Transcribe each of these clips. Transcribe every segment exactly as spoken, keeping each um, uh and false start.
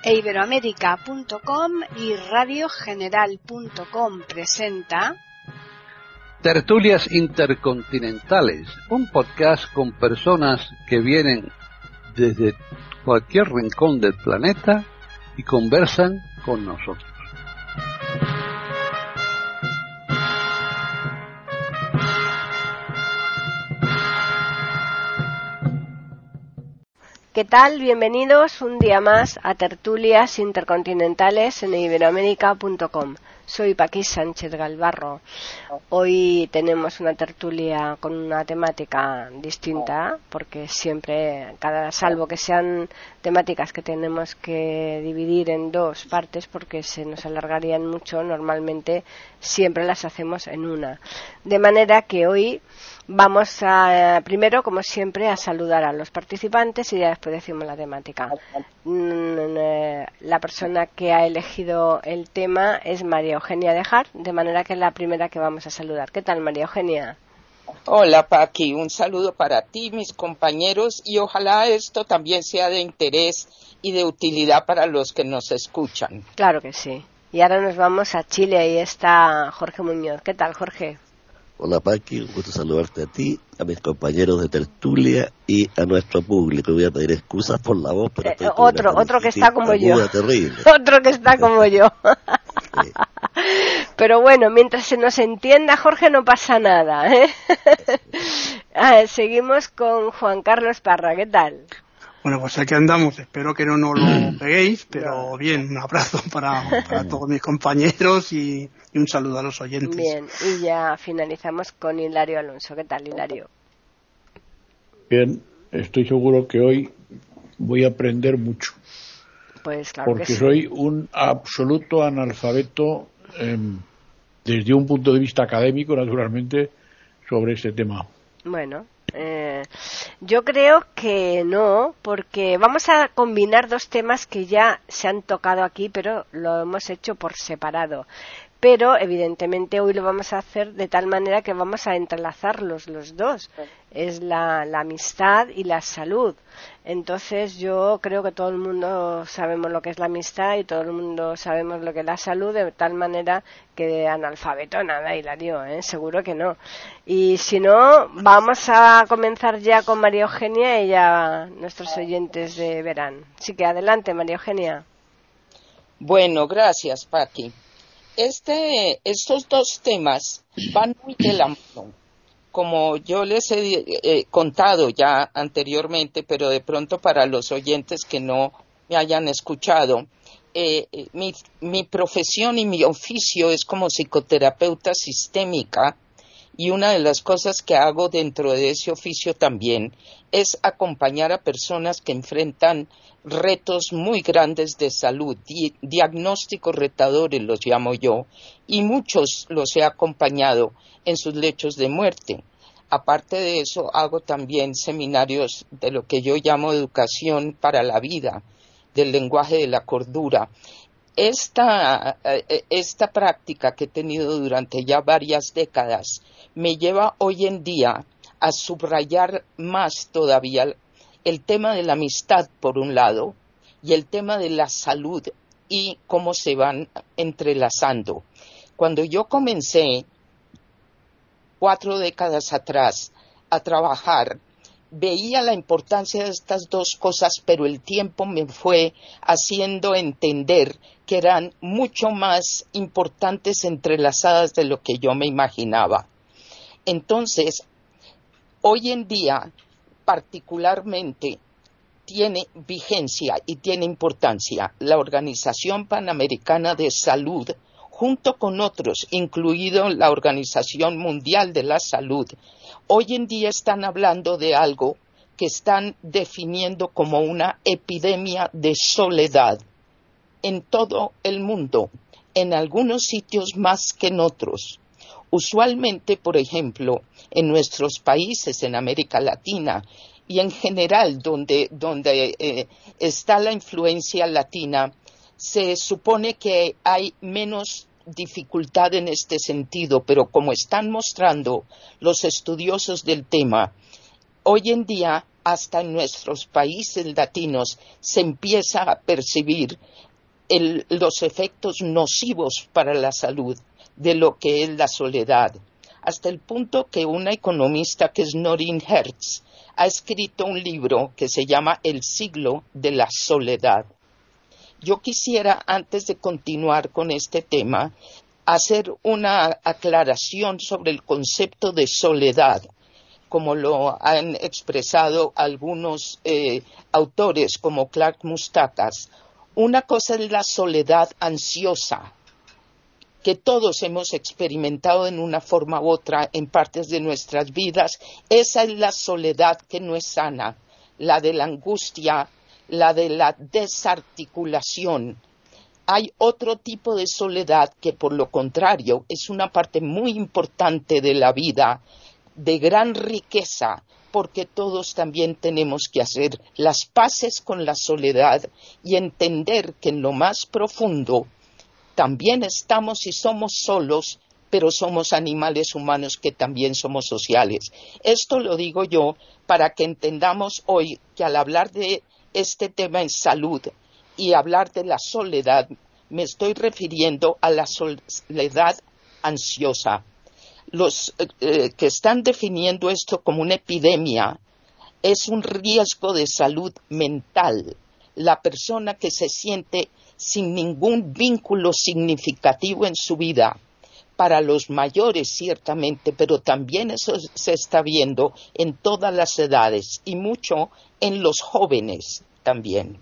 e iberoamérica punto com y radio general punto com presenta Tertulias Intercontinentales, un podcast con personas que vienen desde cualquier rincón del planeta y conversan con nosotros. ¿Qué tal? Bienvenidos un día más a Tertulias Intercontinentales en iberoamérica punto com. Soy Paqui Sánchez Galvarro. Hoy tenemos una tertulia con una temática distinta, porque siempre, cada salvo que sean temáticas que tenemos que dividir en dos partes, porque se nos alargarían mucho, normalmente siempre las hacemos en una. De manera que hoy vamos a, primero, como siempre, a saludar a los participantes y ya después decimos la temática. La persona que ha elegido el tema es María Eugenia Dejar, de manera que es la primera que vamos a saludar. ¿Qué tal, María Eugenia? Hola, Paqui, un saludo para ti, mis compañeros, y ojalá esto también sea de interés y de utilidad para los que nos escuchan. Claro que sí. Y ahora nos vamos a Chile, ahí está Jorge Muñoz. ¿Qué tal, Jorge? Hola, Paqui, un gusto saludarte a ti, a mis compañeros de tertulia y a nuestro público. Voy a pedir excusas por la voz, pero eh, otro, otro que está como yo. Terrible. Otro que está como yo. Sí. Pero bueno, mientras se nos entienda, Jorge, no pasa nada, ¿eh? ah, seguimos con Juan Carlos Parra. ¿Qué tal? Bueno, pues aquí andamos, espero que no nos lo peguéis, pero bien, un abrazo para, para todos mis compañeros y, y un saludo a los oyentes. Bien, y ya finalizamos con Hilario Alonso. ¿Qué tal, Hilario? Bien, estoy seguro que hoy voy a aprender mucho. Pues claro porque que sí. Soy un absoluto analfabeto eh, desde un punto de vista académico, naturalmente, sobre este tema. Bueno, eh, yo creo que no, porque vamos a combinar dos temas que ya se han tocado aquí, pero lo hemos hecho por separado. Pero evidentemente hoy lo vamos a hacer de tal manera que vamos a entrelazarlos los dos. Es la, la amistad y la salud. Entonces yo creo que todo el mundo sabemos lo que es la amistad y todo el mundo sabemos lo que es la salud, de tal manera que de analfabeto nada, Hilario, ¿eh? Seguro que no. Y si no, vamos a comenzar ya con María Eugenia y ya nuestros oyentes de verán. Así que adelante, María Eugenia. Bueno, gracias, Paqui. Este, estos dos temas van muy de la mano, como yo les he eh, contado ya anteriormente, pero de pronto para los oyentes que no me hayan escuchado, eh, mi, mi profesión y mi oficio es como psicoterapeuta sistémica, y una de las cosas que hago dentro de ese oficio también es acompañar a personas que enfrentan retos muy grandes de salud, di- diagnósticos retadores los llamo yo, y muchos los he acompañado en sus lechos de muerte. Aparte de eso, hago también seminarios de lo que yo llamo educación para la vida, del lenguaje de la cordura. Esta, esta práctica que he tenido durante ya varias décadas me lleva hoy en día a subrayar más todavía el tema de la amistad, por un lado, y el tema de la salud y cómo se van entrelazando. Cuando yo comencé, cuatro décadas atrás, a trabajar, veía la importancia de estas dos cosas, pero el tiempo me fue haciendo entender que eran mucho más importantes entrelazadas de lo que yo me imaginaba. Entonces, hoy en día, particularmente, tiene vigencia y tiene importancia la Organización Panamericana de Salud, junto con otros, incluido la Organización Mundial de la Salud. Hoy en día están hablando de algo que están definiendo como una epidemia de soledad en todo el mundo, en algunos sitios más que en otros. Usualmente, por ejemplo, en nuestros países, en América Latina y en general donde, donde eh, está la influencia latina, se supone que hay menos dificultad en este sentido, pero como están mostrando los estudiosos del tema, hoy en día hasta en nuestros países latinos se empieza a percibir el, los efectos nocivos para la salud de lo que es la soledad, hasta el punto que una economista que es Noreen Hertz ha escrito un libro que se llama El siglo de la soledad. Yo quisiera, antes de continuar con este tema, hacer una aclaración sobre el concepto de soledad, como lo han expresado algunos eh, autores como Clark Mustakas. Una cosa es la soledad ansiosa, que todos hemos experimentado en una forma u otra en partes de nuestras vidas. Esa es la soledad que no es sana, la de la angustia, la de la desarticulación. Hay otro tipo de soledad que, por lo contrario, es una parte muy importante de la vida, de gran riqueza, porque todos también tenemos que hacer las paces con la soledad y entender que en lo más profundo también estamos y somos solos, pero somos animales humanos que también somos sociales. Esto lo digo yo para que entendamos hoy que al hablar de este tema en salud y hablar de la soledad, me estoy refiriendo a la soledad ansiosa. Los eh, que están definiendo esto como una epidemia es un riesgo de salud mental. La persona que se siente sin ningún vínculo significativo en su vida, para los mayores ciertamente, pero también eso se está viendo en todas las edades y mucho en los jóvenes también.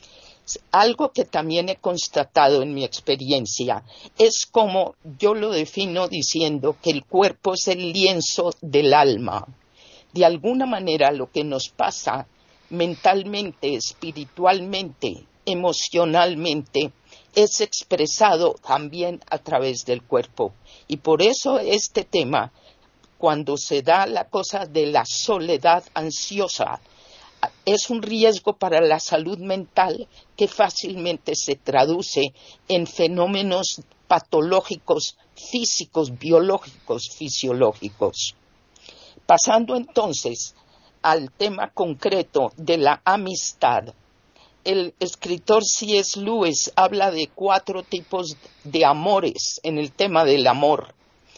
Algo que también he constatado en mi experiencia es como yo lo defino diciendo que el cuerpo es el lienzo del alma. De alguna manera lo que nos pasa mentalmente, espiritualmente, emocionalmente, es expresado también a través del cuerpo. Y por eso este tema, cuando se da la cosa de la soledad ansiosa, es un riesgo para la salud mental que fácilmente se traduce en fenómenos patológicos, físicos, biológicos, fisiológicos. Pasando entonces al tema concreto de la amistad, el escritor C S Lewis habla de cuatro tipos de amores en el tema del amor.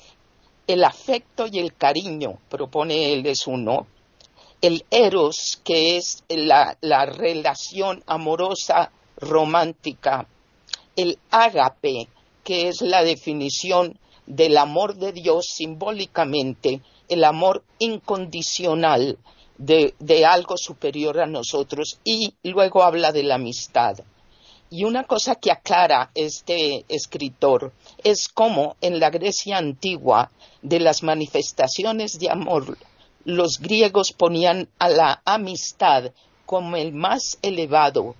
El afecto y el cariño, propone él, es uno. El eros, que es la, la relación amorosa romántica. El ágape, que es la definición del amor de Dios simbólicamente, el amor incondicional de, de algo superior a nosotros, y luego habla de la amistad. Y una cosa que aclara este escritor es cómo en la Grecia antigua, de las manifestaciones de amor, los griegos ponían a la amistad como el más elevado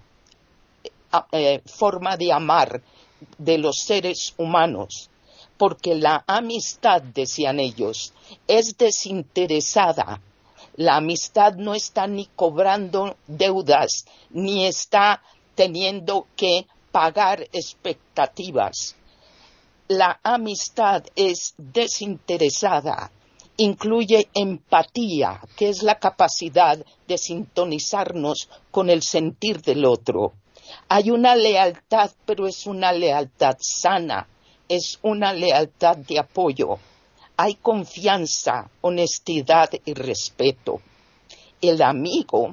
eh, forma de amar de los seres humanos, porque la amistad, decían ellos, es desinteresada. La amistad no está ni cobrando deudas, ni está teniendo que pagar expectativas. La amistad es desinteresada, incluye empatía, que es la capacidad de sintonizarnos con el sentir del otro. Hay una lealtad, pero es una lealtad sana, es una lealtad de apoyo. Hay confianza, honestidad y respeto. El amigo,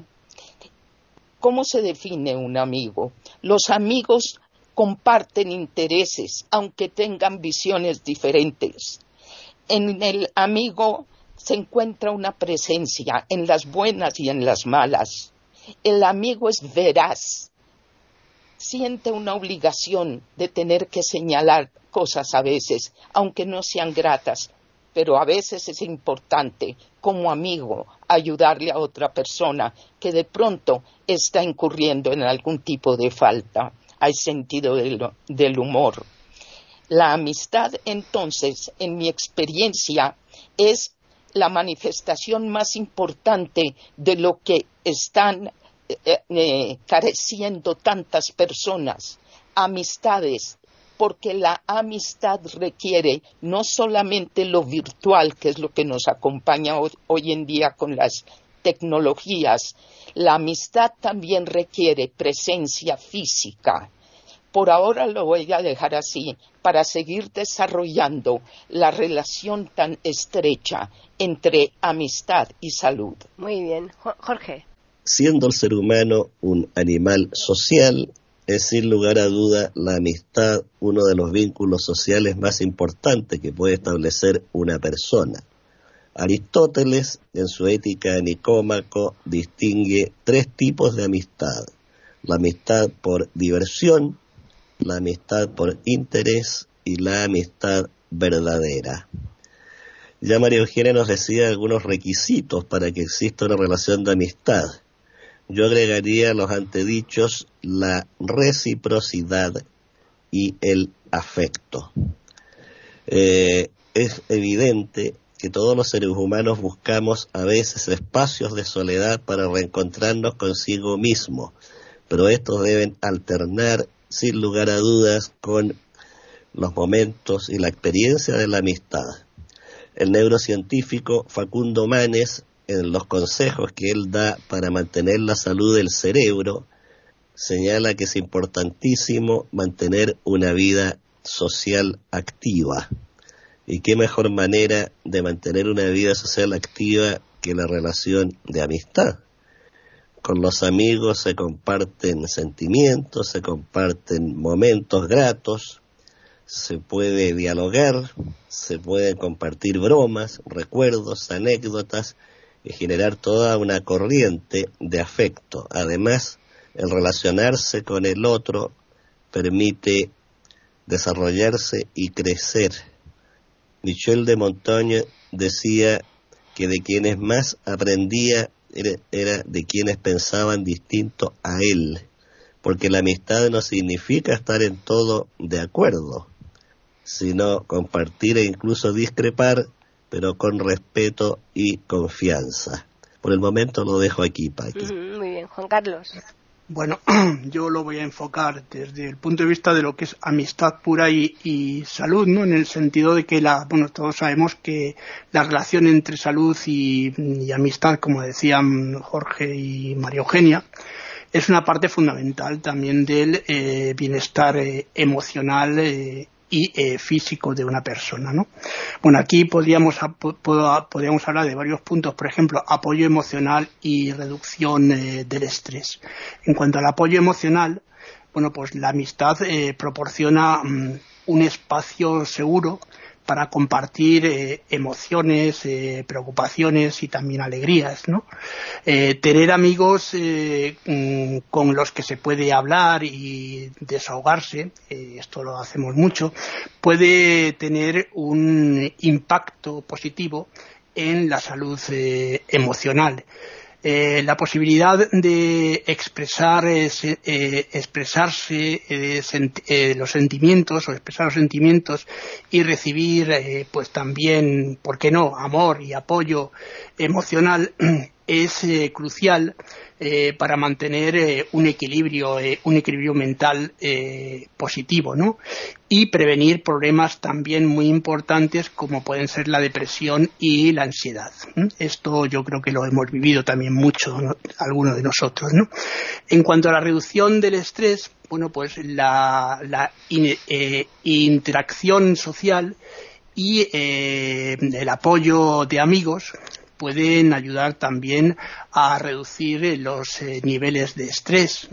¿cómo se define un amigo? Los amigos comparten intereses, aunque tengan visiones diferentes. En el amigo se encuentra una presencia, en las buenas y en las malas. El amigo es veraz, siente una obligación de tener que señalar cosas a veces, aunque no sean gratas, pero a veces es importante, como amigo, ayudarle a otra persona que de pronto está incurriendo en algún tipo de falta. Hay sentido del, del humor. La amistad, entonces, en mi experiencia, es la manifestación más importante de lo que están eh, eh, careciendo tantas personas. Amistades, porque la amistad requiere no solamente lo virtual, que es lo que nos acompaña hoy, hoy en día con las tecnologías, la amistad también requiere presencia física. Por ahora lo voy a dejar así para seguir desarrollando la relación tan estrecha entre amistad y salud. Muy bien. Jorge. Siendo el ser humano un animal social, es sin lugar a duda la amistad uno de los vínculos sociales más importantes que puede establecer una persona. Aristóteles, en su Ética de Nicómaco, distingue tres tipos de amistad: la amistad por diversión, la amistad por interés y la amistad verdadera. Ya María Eugenia nos decía algunos requisitos para que exista una relación de amistad. Yo agregaría a los antedichos la reciprocidad y el afecto. Eh, es evidente que todos los seres humanos buscamos a veces espacios de soledad para reencontrarnos consigo mismo, pero estos deben alternar sin lugar a dudas con los momentos y la experiencia de la amistad. El neurocientífico Facundo Manes, en los consejos que él da para mantener la salud del cerebro, señala que es importantísimo mantener una vida social activa. Y qué mejor manera de mantener una vida social activa que la relación de amistad. Con los amigos se comparten sentimientos, se comparten momentos gratos, se puede dialogar, se pueden compartir bromas, recuerdos, anécdotas y generar toda una corriente de afecto. Además, el relacionarse con el otro permite desarrollarse y crecer. Michel de Montaigne decía que de quienes más aprendía era, era de quienes pensaban distinto a él, porque la amistad no significa estar en todo de acuerdo, sino compartir e incluso discrepar, pero con respeto y confianza. Por el momento lo dejo aquí, Paqui. Mm, muy bien, Juan Carlos. Bueno, yo lo voy a enfocar desde el punto de vista de lo que es amistad pura y, y salud, ¿no? En el sentido de que la, bueno, todos sabemos que la relación entre salud y, y amistad, como decían Jorge y María Eugenia, es una parte fundamental también del eh, bienestar eh, emocional eh, y eh, físico de una persona, ¿no? Bueno, aquí podríamos, podríamos hablar de varios puntos, por ejemplo, apoyo emocional y reducción eh, del estrés. En cuanto al apoyo emocional, bueno, pues la amistad eh, proporciona um, un espacio seguro para compartir eh, emociones, eh, preocupaciones y también alegrías, ¿no? Eh, tener amigos eh, mm, con los que se puede hablar y desahogarse, eh, esto lo hacemos mucho, puede tener un impacto positivo en la salud eh, emocional. Eh, la posibilidad de expresar eh, eh, expresarse eh, sent, eh, los sentimientos o expresar los sentimientos y recibir eh, pues también, ¿por qué no?, amor y apoyo emocional es eh, crucial eh, para mantener eh, un equilibrio eh, un equilibrio mental eh, positivo, ¿no? Y prevenir problemas también muy importantes como pueden ser la depresión y la ansiedad. Esto yo creo que lo hemos vivido también mucho, ¿no?, algunos de nosotros, ¿no? En cuanto a la reducción del estrés, bueno, pues la, la in, eh, interacción social y eh, el apoyo de amigos pueden ayudar también a reducir los eh, niveles de estrés.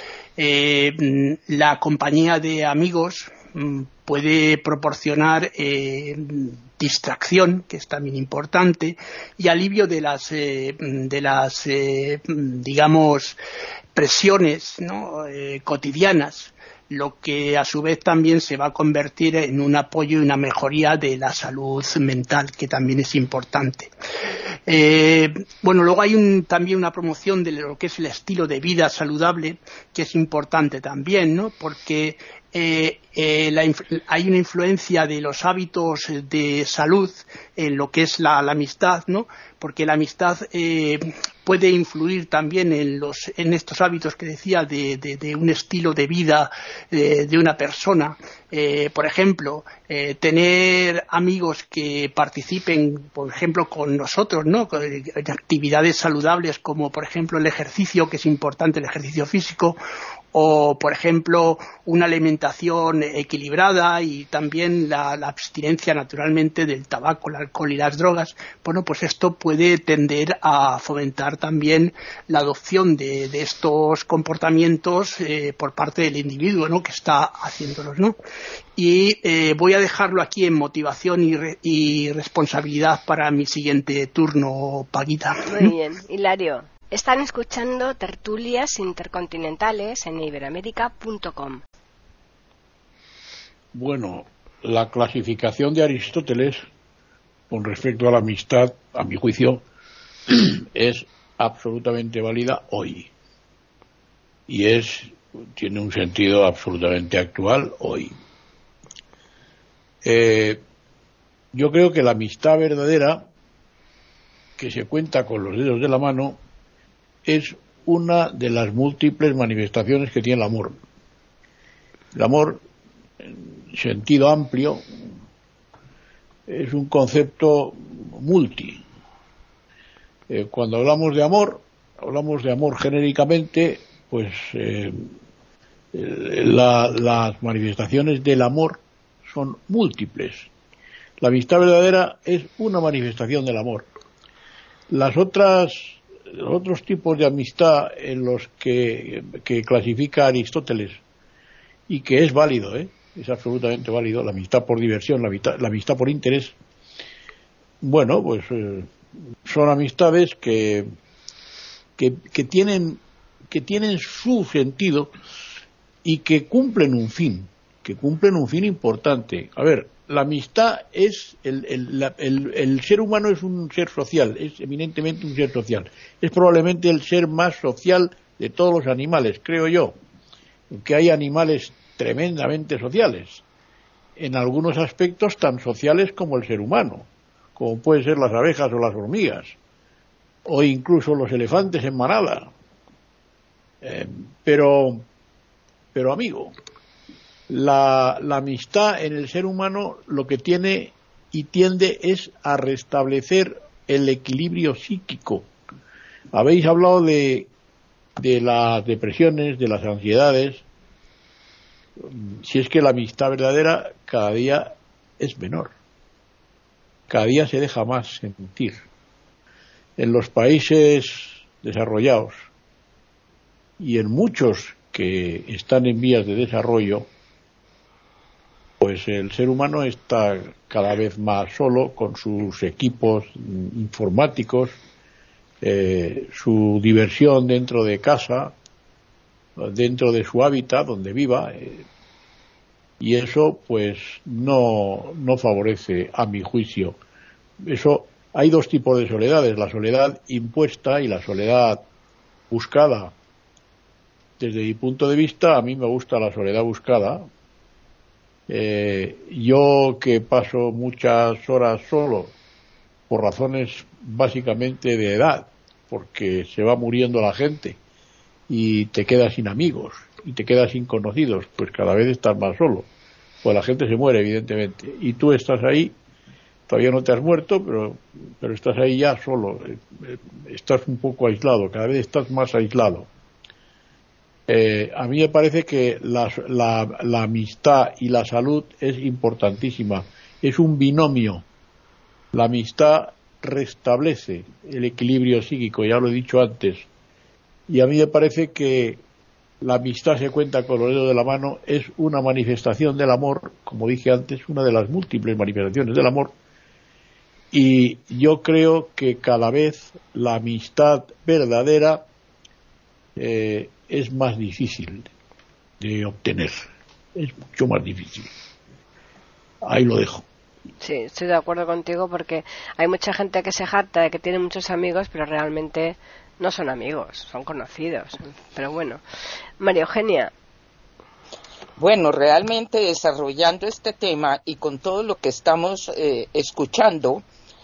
Eh, la compañía de amigos mm, puede proporcionar eh, distracción, que es también importante, y alivio de las, eh, de las eh, digamos, presiones, ¿no?, eh, cotidianas, lo que a su vez también se va a convertir en un apoyo y una mejoría de la salud mental, que también es importante. Eh, bueno, luego hay un, también una promoción de lo que es el estilo de vida saludable, que es importante también, ¿no?, porque eh, eh, la inf- hay una influencia de los hábitos de salud en lo que es la, la amistad, ¿no? Porque la amistad eh, puede influir también en los en estos hábitos que decía de, de, de un estilo de vida eh, de una persona. Eh, por ejemplo, eh, tener amigos que participen, por ejemplo, con nosotros, ¿no? En actividades saludables como, por ejemplo, el ejercicio, que es importante, el ejercicio físico, o, por ejemplo, una alimentación equilibrada y también la, la abstinencia, naturalmente, del tabaco, el alcohol y las drogas. Bueno, pues esto puede tender a fomentar también la adopción de, de estos comportamientos eh, por parte del individuo, ¿no?, que está haciéndolos, ¿no? Y eh, voy a dejarlo aquí en motivación y, re, y responsabilidad para mi siguiente turno, Paquita. Muy bien, Hilario. Están escuchando Tertulias Intercontinentales en iberoamérica punto com. Bueno, la clasificación de Aristóteles con respecto a la amistad, a mi juicio, es absolutamente válida hoy. Y es tiene un sentido absolutamente actual hoy. Eh, yo creo que la amistad verdadera, que se cuenta con los dedos de la mano, es una de las múltiples manifestaciones que tiene el amor. El amor, en sentido amplio, es un concepto multi. Eh, cuando hablamos de amor, hablamos de amor genéricamente, pues eh, la, las manifestaciones del amor son múltiples. La amistad verdadera es una manifestación del amor. Las otras Los otros tipos de amistad en los que, que clasifica Aristóteles, y que es válido, ¿eh? es absolutamente válido, la amistad por diversión, la amistad, la amistad por interés, bueno, pues eh, son amistades que, que, que, tienen, que tienen su sentido y que cumplen un fin, que cumplen un fin importante. A ver, la amistad es, el, el, la, el, el ser humano es un ser social, es eminentemente un ser social. Es probablemente el ser más social de todos los animales, creo yo, que hay animales tremendamente sociales, en algunos aspectos tan sociales como el ser humano, como pueden ser las abejas o las hormigas, o incluso los elefantes en manada. Eh, pero, pero amigo, La, la amistad en el ser humano lo que tiene y tiende es a restablecer el equilibrio psíquico. Habéis hablado de, de las depresiones, de las ansiedades. Si es que la amistad verdadera cada día es menor. Cada día se deja más sentir. En los países desarrollados y en muchos que están en vías de desarrollo, pues el ser humano está cada vez más solo con sus equipos informáticos, eh, su diversión dentro de casa, dentro de su hábitat donde viva, eh, y eso pues no, no favorece, a mi juicio. Eso, hay dos tipos de soledades, la soledad impuesta y la soledad buscada. Desde mi punto de vista, a mí me gusta la soledad buscada. Eh, yo que paso muchas horas solo por razones básicamente de edad, porque se va muriendo la gente y te quedas sin amigos y te quedas sin conocidos, pues cada vez estás más solo, pues la gente se muere evidentemente y tú estás ahí, todavía no te has muerto, pero, pero estás ahí ya solo, estás un poco aislado, cada vez estás más aislado. Eh, a mí me parece que la, la, la amistad y la salud es importantísima. Es un binomio. La amistad restablece el equilibrio psíquico, ya lo he dicho antes. Y a mí me parece que la amistad se cuenta con los dedos de la mano, es una manifestación del amor, como dije antes, una de las múltiples manifestaciones del amor. Y yo creo que cada vez la amistad verdadera eh, es más difícil de obtener, es mucho más difícil. Ahí lo dejo. Sí, estoy de acuerdo contigo porque hay mucha gente que se jacta de que tiene muchos amigos, pero realmente no son amigos, son conocidos. Pero bueno, María Eugenia. Bueno, realmente desarrollando este tema y con todo lo que estamos eh, escuchando,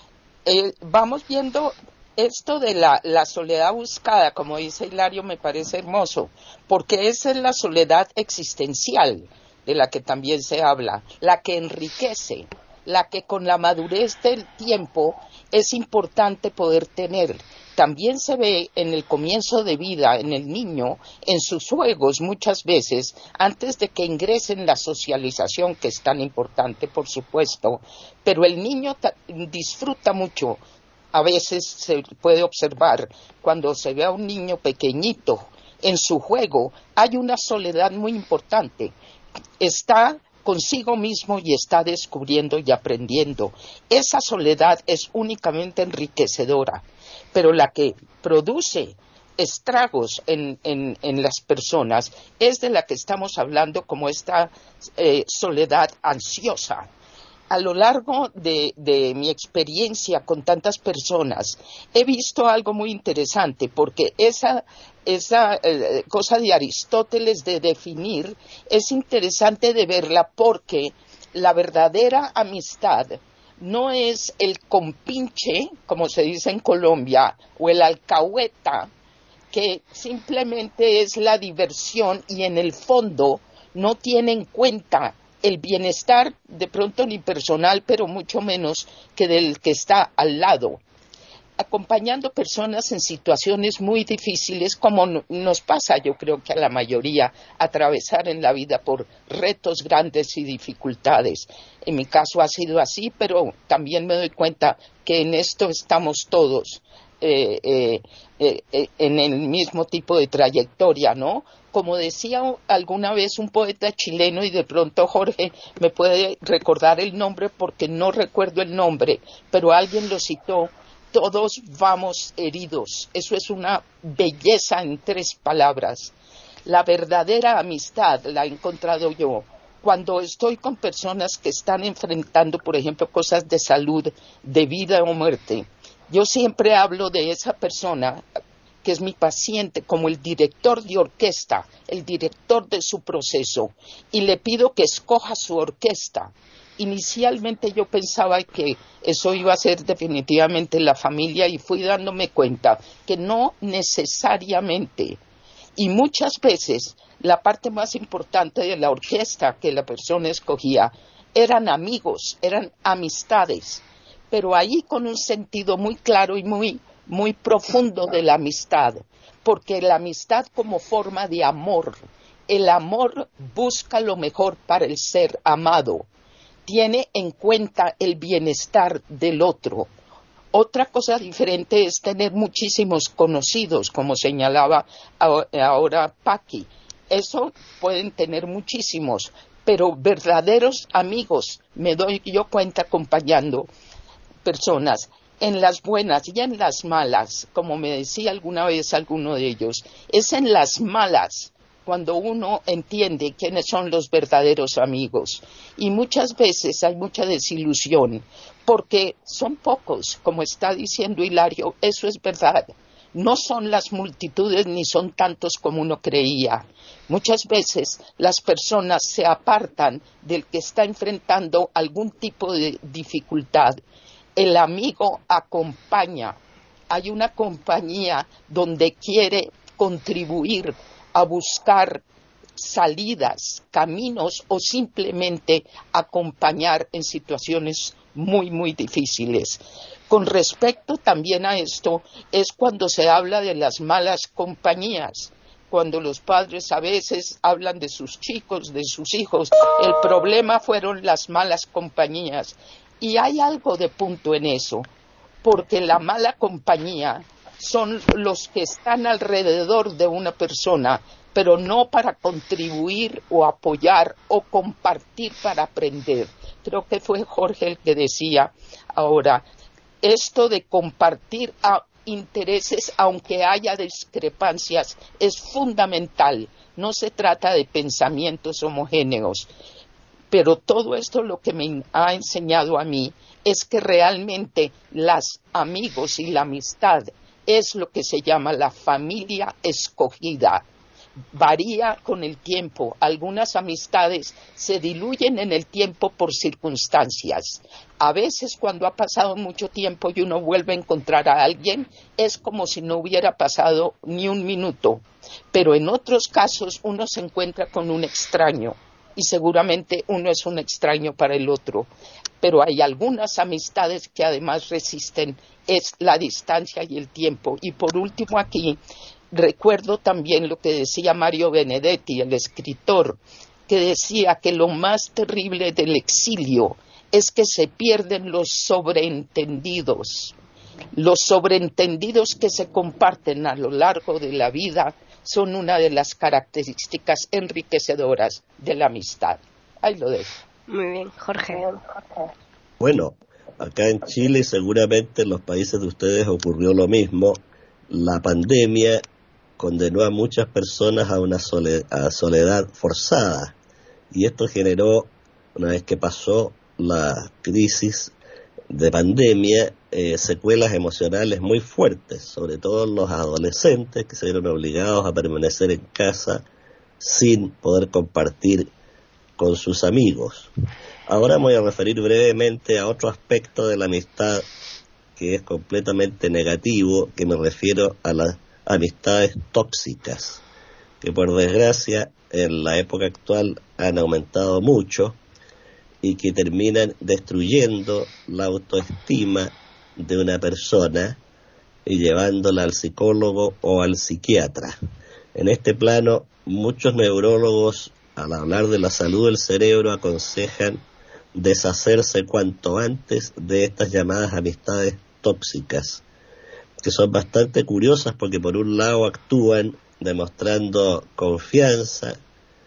eh, vamos viendo esto de la, la soledad buscada, como dice Hilario, me parece hermoso, porque esa es la soledad existencial de la que también se habla, la que enriquece, la que con la madurez del tiempo es importante poder tener. También se ve en el comienzo de vida, en el niño, en sus juegos muchas veces, antes de que ingrese en la socialización, que es tan importante, por supuesto, pero el niño disfruta mucho. A veces se puede observar, cuando se ve a un niño pequeñito, en su juego hay una soledad muy importante. Está consigo mismo y está descubriendo y aprendiendo. Esa soledad es únicamente enriquecedora, pero la que produce estragos en, en, en las personas es de la que estamos hablando como esta eh, soledad ansiosa. A lo largo de, de mi experiencia con tantas personas, he visto algo muy interesante, porque esa, esa eh, cosa de Aristóteles de definir es interesante de verla, porque la verdadera amistad no es el compinche, como se dice en Colombia, o el alcahueta, que simplemente es la diversión y en el fondo no tiene en cuenta el bienestar, de pronto ni personal, pero mucho menos que del que está al lado, acompañando personas en situaciones muy difíciles, como nos pasa, yo creo que a la mayoría, atravesar en la vida por retos grandes y dificultades. En mi caso ha sido así, pero también me doy cuenta que en esto estamos todos eh, eh, eh, eh, en el mismo tipo de trayectoria, ¿no? Como decía alguna vez un poeta chileno, y de pronto Jorge me puede recordar el nombre porque no recuerdo el nombre, pero alguien lo citó: todos vamos heridos. Eso es una belleza en tres palabras. La verdadera amistad la he encontrado yo cuando estoy con personas que están enfrentando, por ejemplo, cosas de salud, de vida o muerte. Yo siempre hablo de esa persona que es mi paciente, como el director de orquesta, el director de su proceso, y le pido que escoja su orquesta. Inicialmente yo pensaba que eso iba a ser definitivamente la familia, y fui dándome cuenta que no necesariamente. Y muchas veces la parte más importante de la orquesta que la persona escogía eran amigos, eran amistades, pero ahí con un sentido muy claro y muy muy profundo de la amistad, porque la amistad como forma de amor, el amor busca lo mejor para el ser amado, tiene en cuenta el bienestar del otro. Otra cosa diferente es tener muchísimos conocidos, como señalaba ahora Paqui. Eso pueden tener muchísimos, pero verdaderos amigos, me doy yo cuenta acompañando personas en las buenas y en las malas, como me decía alguna vez alguno de ellos, es en las malas cuando uno entiende quiénes son los verdaderos amigos. Y muchas veces hay mucha desilusión, porque son pocos, como está diciendo Hilario, eso es verdad. No son las multitudes ni son tantos como uno creía. Muchas veces las personas se apartan del que está enfrentando algún tipo de dificultad. El amigo acompaña. Hay una compañía donde quiere contribuir a buscar salidas, caminos o simplemente acompañar en situaciones muy, muy difíciles. Con respecto también a esto, es cuando se habla de las malas compañías, cuando los padres a veces hablan de sus chicos, de sus hijos. El problema fueron las malas compañías. Y hay algo de punto en eso, porque la mala compañía son los que están alrededor de una persona, pero no para contribuir o apoyar o compartir para aprender. Creo que fue Jorge el que decía ahora, esto de compartir a intereses, aunque haya discrepancias, es fundamental. No se trata de pensamientos homogéneos. Pero todo esto lo que me ha enseñado a mí es que realmente los amigos y la amistad es lo que se llama la familia escogida. varía con el tiempo. Algunas amistades se diluyen en el tiempo por circunstancias. A veces cuando ha pasado mucho tiempo y uno vuelve a encontrar a alguien, es como si no hubiera pasado ni un minuto. Pero en otros casos uno se encuentra con un extraño y seguramente uno es un extraño para el otro. Pero hay algunas amistades que además resisten es la distancia y el tiempo. Y por último aquí, recuerdo también lo que decía Mario Benedetti, el escritor, que decía que lo más terrible del exilio es que se pierden los sobreentendidos. Los sobreentendidos que se comparten a lo largo de la vida son una de las características enriquecedoras de la amistad. Ahí lo dejo. Muy bien, Jorge. Bueno, acá en Chile seguramente en los países de ustedes ocurrió lo mismo. La pandemia condenó a muchas personas a una soledad, a soledad forzada, y esto generó, una vez que pasó la crisis de pandemia, eh, secuelas emocionales muy fuertes, sobre todo en los adolescentes que se vieron obligados a permanecer en casa sin poder compartir con sus amigos. Ahora me voy a referir brevemente a otro aspecto de la amistad que es completamente negativo, que me refiero a las amistades tóxicas, que por desgracia en la época actual han aumentado mucho y que terminan destruyendo la autoestima de una persona y llevándola al psicólogo o al psiquiatra. En este plano, muchos neurólogos, al hablar de la salud del cerebro, aconsejan deshacerse cuanto antes de estas llamadas amistades tóxicas, que son bastante curiosas porque por un lado actúan demostrando confianza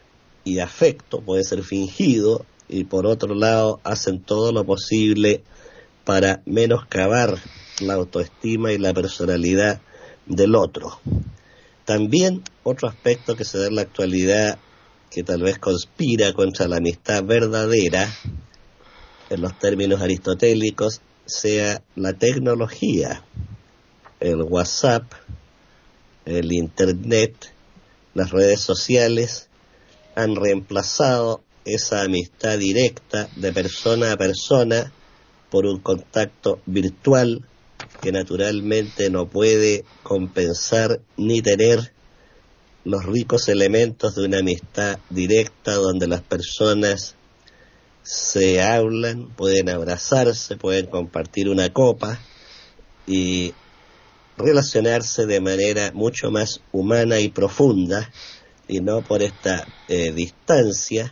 y afecto, puede ser fingido, y por otro lado hacen todo lo posible para menoscabar la autoestima y la personalidad del otro. También otro aspecto que se da en la actualidad que tal vez conspira contra la amistad verdadera, en los términos aristotélicos, sea la tecnología, el WhatsApp, el Internet, las redes sociales han reemplazado esa amistad directa de persona a persona por un contacto virtual que naturalmente no puede compensar ni tener los ricos elementos de una amistad directa donde las personas se hablan, pueden abrazarse, pueden compartir una copa y relacionarse de manera mucho más humana y profunda, y no por esta eh, distancia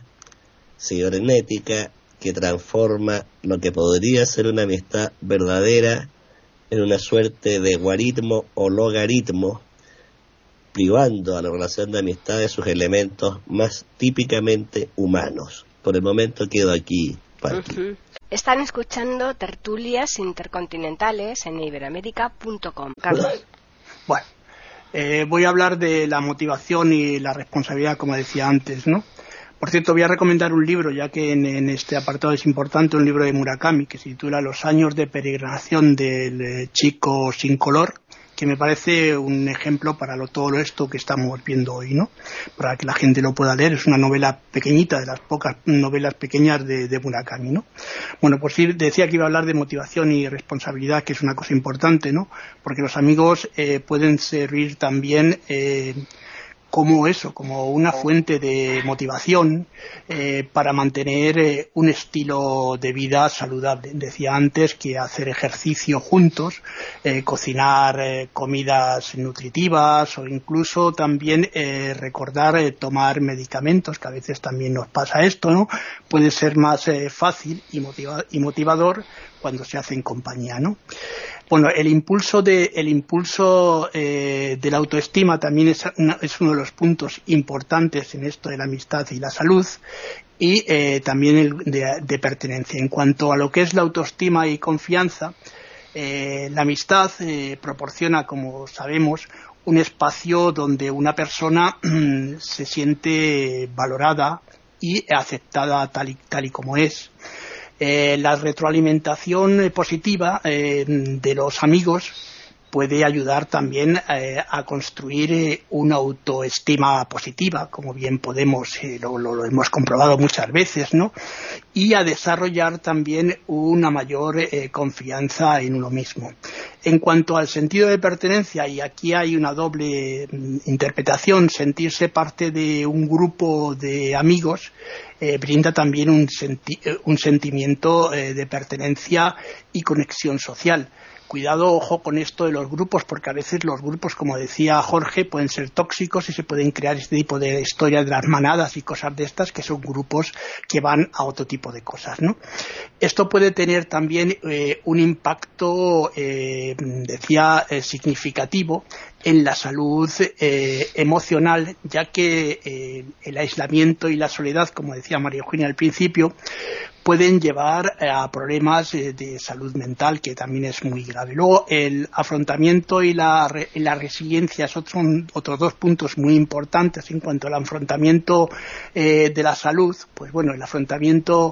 cibernética que transforma lo que podría ser una amistad verdadera en una suerte de guarismo o logaritmo, privando a la relación de amistad de sus elementos más típicamente humanos. Por el momento quedo aquí, Paqui. Uh-huh. Están escuchando tertulias intercontinentales en iberoamérica punto com. Carlos. Bueno, eh, voy a hablar de la motivación y la responsabilidad, como decía antes, ¿no? Por cierto, voy a recomendar un libro, ya que en, en este apartado es importante, un libro de Murakami que se titula Los años de peregrinación del eh, chico sin color, que me parece un ejemplo para lo, todo esto que estamos viendo hoy, ¿no? Para que la gente lo pueda leer. Es una novela pequeñita, de las pocas novelas pequeñas de, de Murakami, ¿no? Bueno, pues sí, decía que iba a hablar de motivación y responsabilidad, que es una cosa importante, ¿no? Porque los amigos eh, pueden servir también eh, como eso, como una fuente de motivación eh, para mantener eh, un estilo de vida saludable. Decía antes que hacer ejercicio juntos, eh, cocinar eh, comidas nutritivas o incluso también eh, recordar eh, tomar medicamentos, que a veces también nos pasa esto, ¿no? Puede ser más eh, fácil y, motiva- y motivador cuando se hace en compañía, ¿no? Bueno, el impulso de el impulso eh, de la autoestima también es, una, es uno de los puntos importantes en esto de la amistad y la salud, y eh, también el de, de pertenencia. En cuanto a lo que es la autoestima y confianza, eh, la amistad eh, proporciona, como sabemos, un espacio donde una persona se siente valorada y aceptada tal y, tal y como es. Eh, la retroalimentación positiva eh, de los amigos puede ayudar también eh, a construir eh, una autoestima positiva, como bien podemos, eh, lo, lo, lo hemos comprobado muchas veces, ¿no? Y a desarrollar también una mayor eh, confianza en uno mismo. En cuanto al sentido de pertenencia, y aquí hay una doble mm, interpretación, sentirse parte de un grupo de amigos eh, brinda también un, senti- un sentimiento eh, de pertenencia y conexión social. Cuidado, ojo con esto de los grupos, porque a veces los grupos, como decía Jorge, pueden ser tóxicos y se pueden crear este tipo de historias de las manadas y cosas de estas, que son grupos que van a otro tipo de cosas, ¿no? Esto puede tener también eh, un impacto, eh, decía, eh, significativo en la salud eh, emocional, ya que eh, el aislamiento y la soledad, como decía María Eugenia al principio, pueden llevar a problemas eh, de salud mental, que también es muy grave. Luego, el afrontamiento y la, re, la resiliencia son otros dos puntos muy importantes en cuanto al afrontamiento eh, de la salud. Pues bueno, el afrontamiento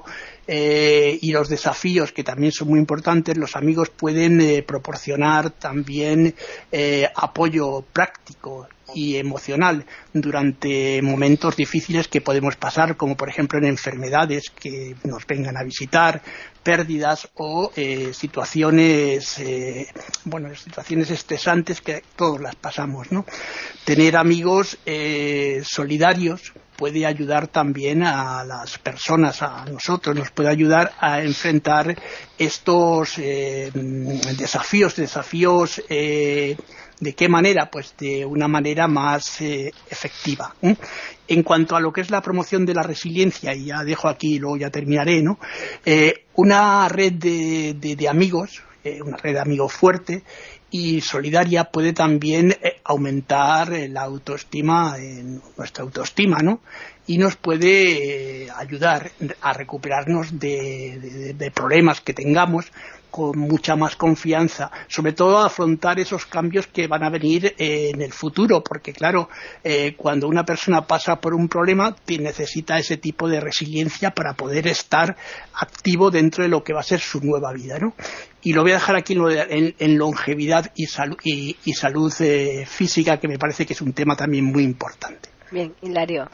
eh, y los desafíos, que también son muy importantes, los amigos pueden eh, proporcionar también eh, apoyo práctico y emocional durante momentos difíciles que podemos pasar, como por ejemplo en enfermedades que nos vengan a visitar, pérdidas o eh, situaciones eh, bueno situaciones estresantes que todos las pasamos, ¿no? Tener amigos eh, solidarios puede ayudar también a las personas, a nosotros, nos puede ayudar a enfrentar estos eh, desafíos, desafíos eh, ¿de qué manera? Pues de una manera más eh, efectiva, ¿eh? En cuanto a lo que es la promoción de la resiliencia, y ya dejo aquí y luego ya terminaré, ¿no? Eh, una red de, de, de amigos, eh, una red de amigos fuerte y solidaria puede también eh, aumentar eh, la autoestima, eh, nuestra autoestima, ¿no? Y nos puede eh, ayudar a recuperarnos de, de, de problemas que tengamos con mucha más confianza, sobre todo a afrontar esos cambios que van a venir eh, en el futuro, porque claro, eh, cuando una persona pasa por un problema, necesita ese tipo de resiliencia para poder estar activo dentro de lo que va a ser su nueva vida, ¿no? Y lo voy a dejar aquí en, en, en longevidad y, salu, y, y salud eh, física, que me parece que es un tema también muy importante. Bien, Hilario.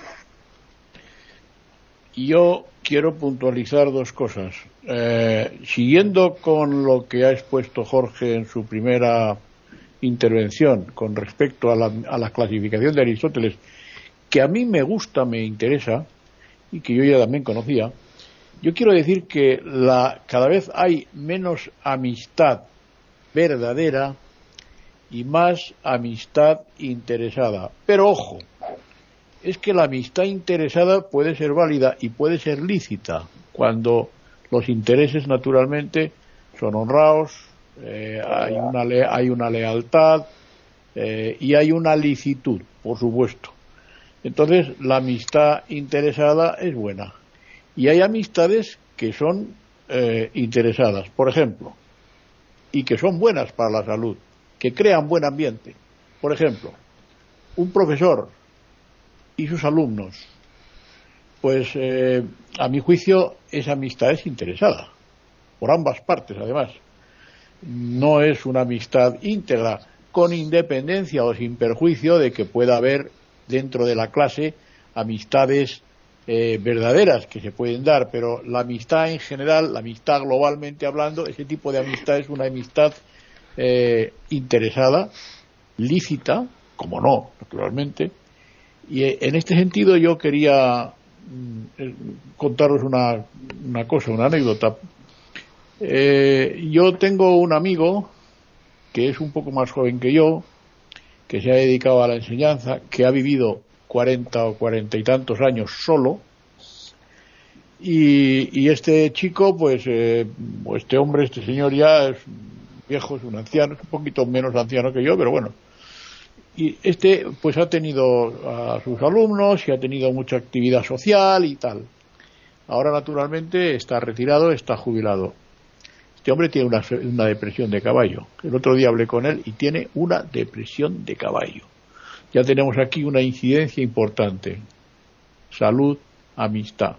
Yo quiero puntualizar dos cosas. Eh, siguiendo con lo que ha expuesto Jorge en su primera intervención con respecto a la, a la clasificación de Aristóteles, que a mí me gusta, me interesa y que yo ya también conocía, yo quiero decir que la, cada vez hay menos amistad verdadera y más amistad interesada. Pero ojo, es que la amistad interesada puede ser válida y puede ser lícita cuando los intereses naturalmente son honrados, eh, hay, una le- hay una lealtad eh, y hay una licitud, por supuesto. Entonces la amistad interesada es buena y hay amistades que son eh, interesadas, por ejemplo, y que son buenas para la salud, que crean buen ambiente. Por ejemplo, un profesor y sus alumnos, pues eh, a mi juicio esa amistad es interesada, por ambas partes además. No es una amistad íntegra, con independencia o sin perjuicio de que pueda haber dentro de la clase amistades eh, verdaderas que se pueden dar, pero la amistad en general, la amistad globalmente hablando, ese tipo de amistad es una amistad eh, interesada, lícita, como no, naturalmente. Y en este sentido yo quería mm, contaros una, una cosa, una anécdota. Eh, yo tengo un amigo que es un poco más joven que yo, que se ha dedicado a la enseñanza, que ha vivido cuarenta o cuarenta y tantos años solo, y, y este chico, pues, eh, este hombre, este señor ya es viejo, es un anciano, es un poquito menos anciano que yo, pero bueno. Y este pues ha tenido a sus alumnos y ha tenido mucha actividad social y tal. Ahora naturalmente está retirado, está jubilado. Este hombre tiene una, una depresión de caballo. El otro día hablé con él y tiene una depresión de caballo. Ya tenemos aquí una incidencia importante. Salud, amistad.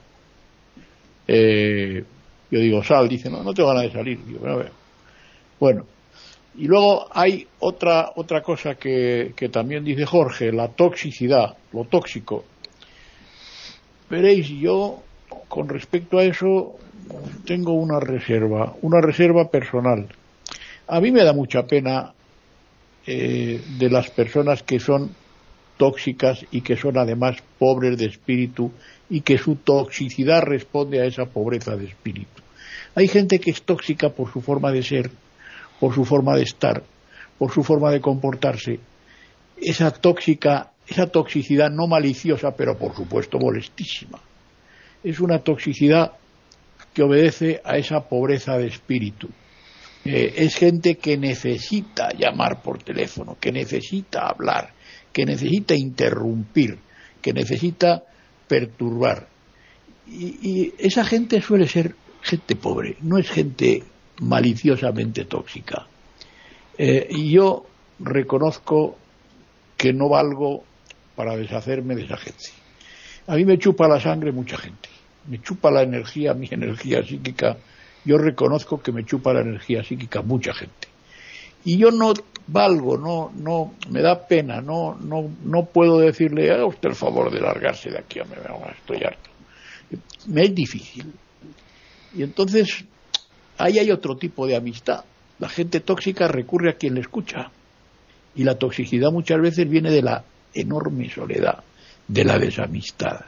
Eh, yo digo, sal, dice, no, no tengo ganas de salir. Digo, bueno, bueno, Y luego hay otra otra cosa que, que también dice Jorge, la toxicidad, lo tóxico. Veréis, yo con respecto a eso tengo una reserva, una reserva personal. A mí me da mucha pena eh, de las personas que son tóxicas y que son además pobres de espíritu y que su toxicidad responde a esa pobreza de espíritu. Hay gente que es tóxica por su forma de ser, por su forma de estar, por su forma de comportarse. Esa tóxica, esa toxicidad no maliciosa, pero por supuesto molestísima. Es una toxicidad que obedece a esa pobreza de espíritu. Eh, es gente que necesita llamar por teléfono, que necesita hablar, que necesita interrumpir, que necesita perturbar. Y, y esa gente suele ser gente pobre, no es gente maliciosamente tóxica. Eh, y yo reconozco que no valgo para deshacerme de esa gente. A mí me chupa la sangre mucha gente, me chupa la energía, mi energía psíquica. Yo reconozco que me chupa la energía psíquica mucha gente. Y yo no valgo, no, no, me da pena, no, no, no puedo decirle, haga usted el favor de largarse de aquí, me estoy harto. Me es difícil. Y entonces, ahí hay otro tipo de amistad. La gente tóxica recurre a quien le escucha. Y la toxicidad muchas veces viene de la enorme soledad, de la desamistad.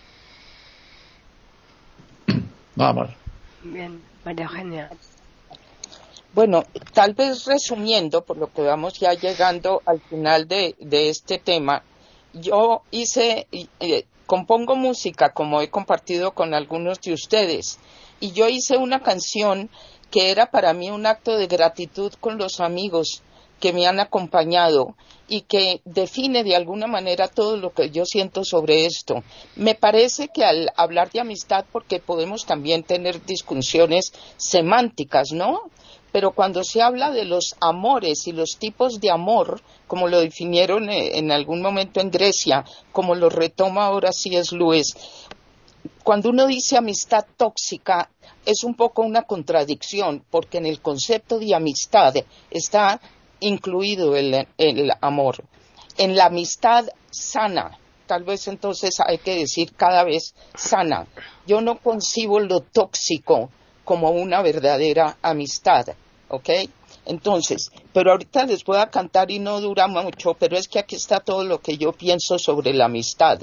Nada más. Bien, María Eugenia. Bueno, tal vez resumiendo, por lo que vamos ya llegando al final de, de este tema, yo hice, eh, compongo música, como he compartido con algunos de ustedes, y yo hice una canción que era para mí un acto de gratitud con los amigos que me han acompañado y que define de alguna manera todo lo que yo siento sobre esto. Me parece que al hablar de amistad, porque podemos también tener discusiones semánticas, ¿no? Pero cuando se habla de los amores y los tipos de amor, como lo definieron en algún momento en Grecia, como lo retoma ahora C S Lewis, cuando uno dice amistad tóxica, es un poco una contradicción, porque en el concepto de amistad está incluido el, el amor. En la amistad sana, tal vez entonces hay que decir cada vez sana. Yo no concibo lo tóxico como una verdadera amistad, ¿ok? Entonces, pero ahorita les voy a cantar y no dura mucho, pero es que aquí está todo lo que yo pienso sobre la amistad.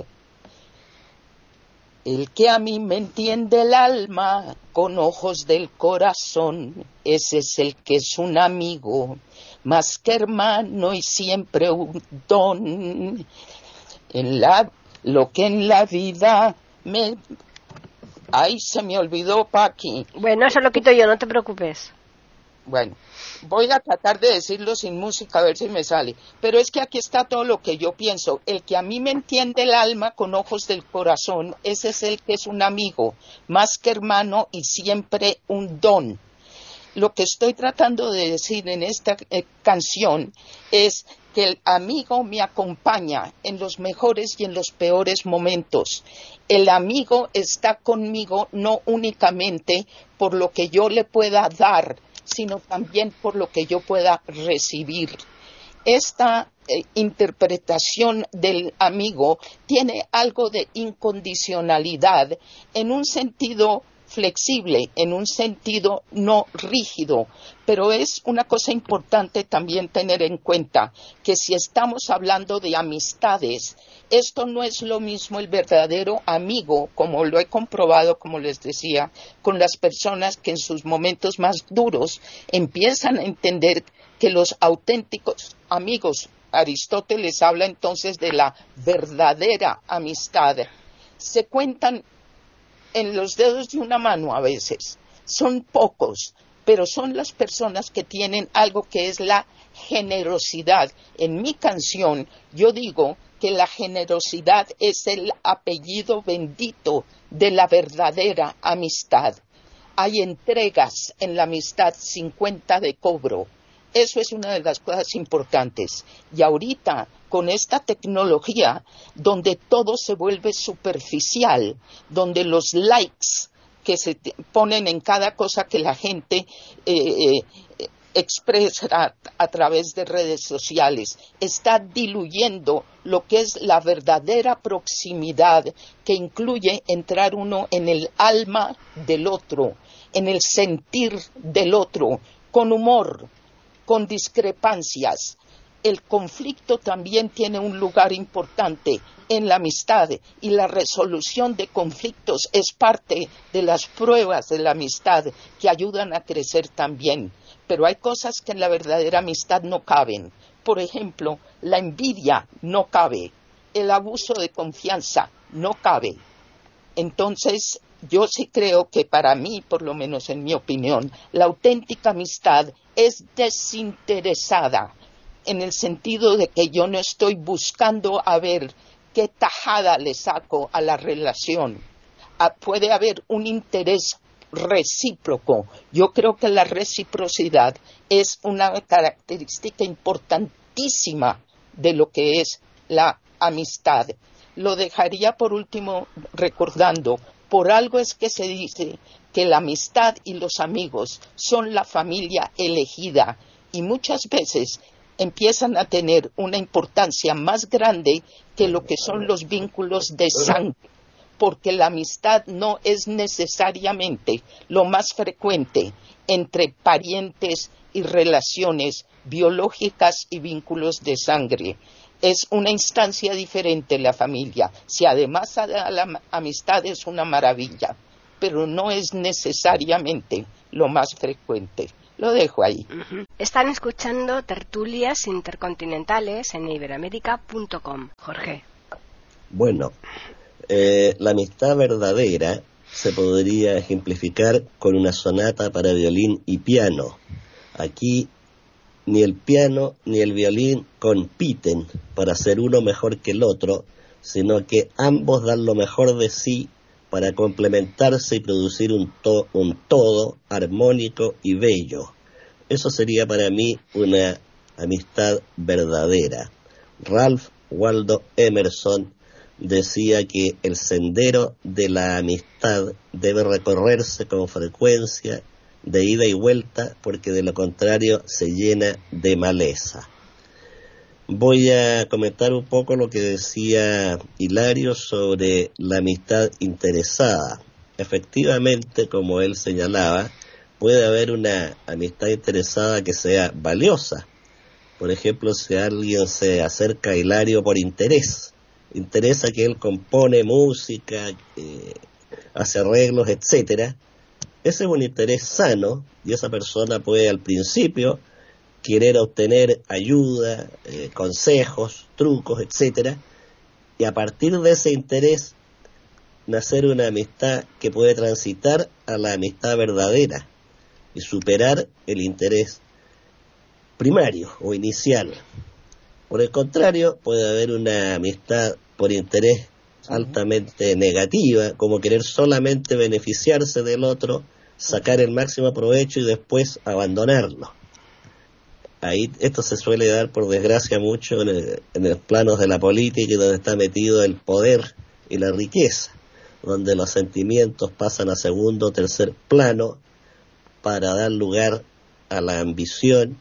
El que a mí me entiende el alma con ojos del corazón, ese es el que es un amigo, más que hermano y siempre un don. En la, lo que en la vida me... Ay, se me olvidó, Paqui. Bueno, eso lo quito yo, no te preocupes. Bueno, voy a tratar de decirlo sin música a ver si me sale, pero es que aquí está todo lo que yo pienso. El que a mí me entiende el alma con ojos del corazón, ese es el que es un amigo, más que hermano y siempre un don. Lo que estoy tratando de decir en esta eh, canción es que el amigo me acompaña en los mejores y en los peores momentos. El amigo está conmigo no únicamente por lo que yo le pueda dar, sino también por lo que yo pueda recibir. Esta eh, interpretación del amigo tiene algo de incondicionalidad en un sentido flexible, en un sentido no rígido, pero es una cosa importante también tener en cuenta que si estamos hablando de amistades, esto no es lo mismo el verdadero amigo, como lo he comprobado, como les decía, con las personas que en sus momentos más duros empiezan a entender que los auténticos amigos, Aristóteles habla entonces de la verdadera amistad, se cuentan en los dedos de una mano a veces. Son pocos, pero son las personas que tienen algo que es la generosidad. En mi canción yo digo que la generosidad es el apellido bendito de la verdadera amistad. Hay entregas en la amistad sin cuenta de cobro. Eso es una de las cosas importantes. Y ahorita, con esta tecnología, donde todo se vuelve superficial, donde los likes que se ponen en cada cosa que la gente eh, eh, expresa a través de redes sociales, está diluyendo lo que es la verdadera proximidad, que incluye entrar uno en el alma del otro, en el sentir del otro, con humor, con discrepancias. El conflicto también tiene un lugar importante en la amistad, y la resolución de conflictos es parte de las pruebas de la amistad que ayudan a crecer también. Pero hay cosas que en la verdadera amistad no caben. Por ejemplo, la envidia no cabe, el abuso de confianza no cabe. Entonces, yo sí creo que para mí, por lo menos en mi opinión, la auténtica amistad es desinteresada, en el sentido de que yo no estoy buscando a ver qué tajada le saco a la relación. Ah, puede haber un interés recíproco. Yo creo que la reciprocidad es una característica importantísima de lo que es la amistad. Lo dejaría por último recordando, por algo es que se dice que la amistad y los amigos son la familia elegida, y muchas veces empiezan a tener una importancia más grande que lo que son los vínculos de sangre, porque la amistad no es necesariamente lo más frecuente entre parientes y relaciones biológicas y vínculos de sangre. Es una instancia diferente la familia. Si además la amistad es una maravilla, pero no es necesariamente lo más frecuente. Lo dejo ahí. Están escuchando Tertulias Intercontinentales en iberoamérica punto com. Jorge. Bueno, eh, la amistad verdadera se podría ejemplificar con una sonata para violín y piano. Aquí ni el piano ni el violín compiten para ser uno mejor que el otro, sino que ambos dan lo mejor de sí para complementarse y producir un, to- un todo armónico y bello. Eso sería para mí una amistad verdadera. Ralph Waldo Emerson decía que el sendero de la amistad debe recorrerse con frecuencia, de ida y vuelta, porque de lo contrario se llena de maleza. Voy a comentar un poco lo que decía Hilario sobre la amistad interesada. Efectivamente, como él señalaba, puede haber una amistad interesada que sea valiosa. Por ejemplo, si alguien se acerca a Hilario por interés, interesa que él compone música, eh, hace arreglos, etcétera. Ese es un interés sano, y esa persona puede al principio querer obtener ayuda, eh, consejos, trucos, etcétera, y a partir de ese interés nacer una amistad que puede transitar a la amistad verdadera y superar el interés primario o inicial. Por el contrario, puede haber una amistad por interés altamente negativa, como querer solamente beneficiarse del otro, sacar el máximo provecho y después abandonarlo. Ahí esto se suele dar, por desgracia, mucho en el, en los planos de la política, y donde está metido el poder y la riqueza, donde los sentimientos pasan a segundo o tercer plano para dar lugar a la ambición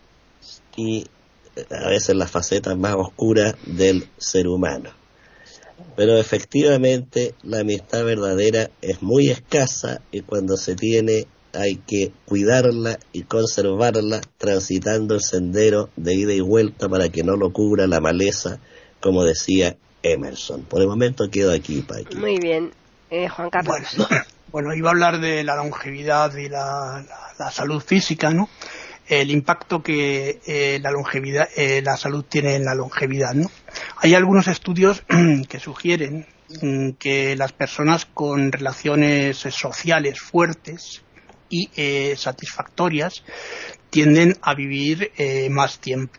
y a veces las facetas más oscuras del ser humano. Pero efectivamente la amistad verdadera es muy escasa, y cuando se tiene hay que cuidarla y conservarla, transitando el sendero de ida y vuelta para que no lo cubra la maleza, como decía Emerson. Por el momento quedo aquí, Paqui. Muy bien. Eh, Juan Carlos. Bueno, bueno, iba a hablar de la longevidad y la, la, la salud física, ¿no? El impacto que eh, la longevidad, eh, la salud tiene en la longevidad, ¿no? Hay algunos estudios que sugieren que las personas con relaciones sociales fuertes y eh, satisfactorias tienden a vivir eh, más tiempo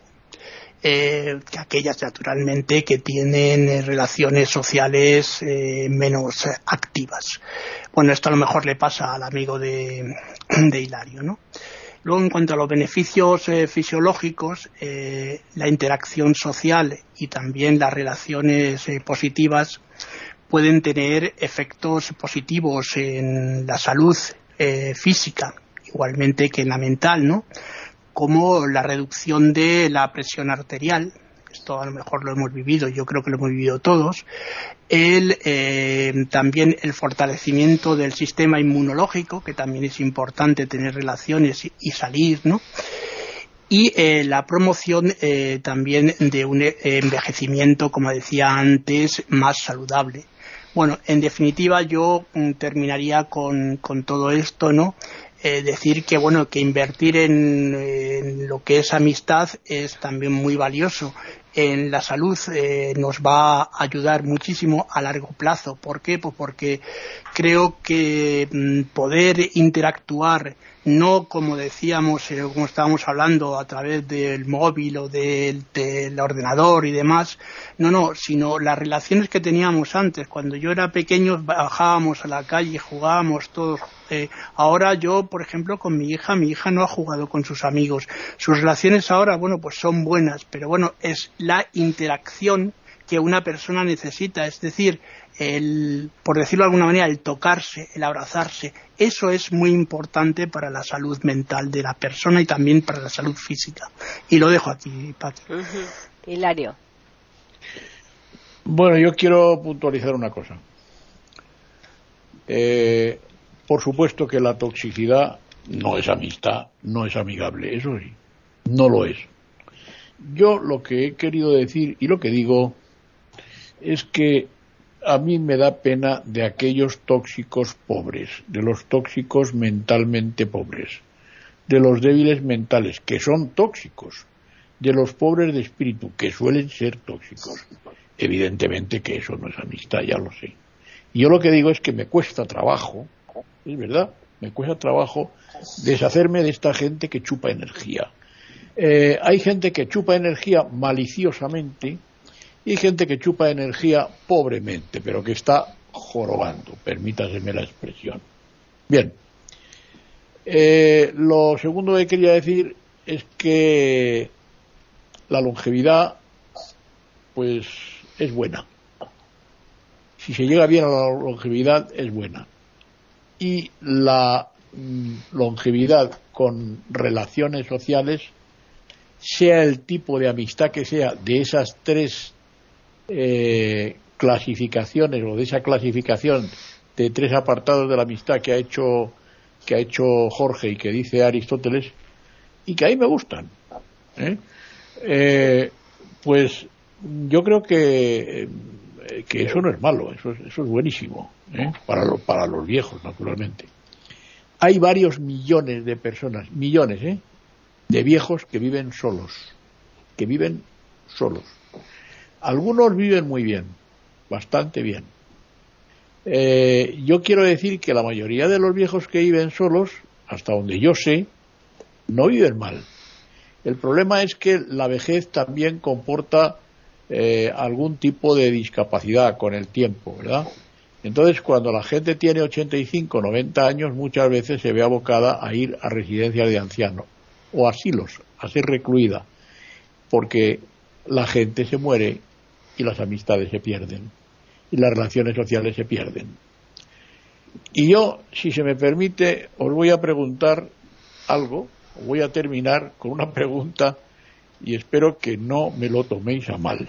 eh, que aquellas, naturalmente, que tienen eh, relaciones sociales eh, menos eh, activas. Bueno, esto a lo mejor le pasa al amigo de, de Hilario, ¿no? Luego, en cuanto a los beneficios eh, fisiológicos, eh, la interacción social y también las relaciones eh, positivas pueden tener efectos positivos en la salud eh, física, igualmente que en la mental, ¿no? como la reducción de la presión arterial. Esto a lo mejor lo hemos vivido, yo creo que lo hemos vivido todos. El, eh, también el fortalecimiento del sistema inmunológico, que también es importante tener relaciones y, y salir, ¿no? Y eh, la promoción eh, también de un eh, envejecimiento, como decía antes, más saludable. Bueno, en definitiva yo mm, terminaría con, con todo esto, ¿no? Eh, decir que bueno, que invertir en, en lo que es amistad es también muy valioso. En la salud eh, nos va a ayudar muchísimo a largo plazo. ¿Por qué? Pues porque creo que mm, poder interactuar, no como decíamos, eh, como estábamos hablando, a través del móvil o del, del ordenador y demás, no, no, sino las relaciones que teníamos antes. Cuando yo era pequeño bajábamos a la calle, jugábamos todos. Eh, ahora yo, por ejemplo, con mi hija, mi hija no ha jugado con sus amigos. Sus relaciones ahora, bueno, pues son buenas, pero bueno, es la interacción que una persona necesita, es decir, el, por decirlo de alguna manera, el tocarse, el abrazarse. Eso es muy importante para la salud mental de la persona y también para la salud física. Y lo dejo aquí, Pati. Uh-huh. Hilario. Bueno, yo quiero puntualizar una cosa. Eh, por supuesto que la toxicidad no es amistad, no es amigable, eso sí, no lo es. Yo lo que he querido decir y lo que digo es que a mí me da pena de aquellos tóxicos pobres, de los tóxicos mentalmente pobres, de los débiles mentales, que son tóxicos, de los pobres de espíritu, que suelen ser tóxicos. Evidentemente que eso no es amistad, ya lo sé. Y yo lo que digo es que me cuesta trabajo, es verdad, me cuesta trabajo deshacerme de esta gente que chupa energía. Eh, hay gente que chupa energía maliciosamente y hay gente que chupa energía pobremente, pero que está jorobando, permítaseme la expresión. Bien, eh, lo segundo que quería decir es que la longevidad pues es buena. Si se llega bien a la longevidad es buena. Y la mm, longevidad con relaciones sociales, sea el tipo de amistad que sea, de esas tres eh, clasificaciones o de esa clasificación de tres apartados de la amistad que ha hecho que ha hecho Jorge y que dice Aristóteles y que a mí me gustan, ¿eh? Eh, pues yo creo que que eso no es malo, eso es, eso es buenísimo, ¿eh? para lo, para los viejos, naturalmente. Hay varios millones de personas, millones, ¿eh? de viejos que viven solos, que viven solos. Algunos viven muy bien, bastante bien. Eh, yo quiero decir que la mayoría de los viejos que viven solos, hasta donde yo sé, no viven mal. El problema es que la vejez también comporta eh, algún tipo de discapacidad con el tiempo, ¿verdad? Entonces, cuando la gente tiene ochenta y cinco, noventa años, muchas veces se ve abocada a ir a residencias de ancianos o asilos, a ser recluida, porque la gente se muere y las amistades se pierden y las relaciones sociales se pierden. Y yo, si se me permite, os voy a preguntar algo, os voy a terminar con una pregunta y espero que no me lo toméis a mal.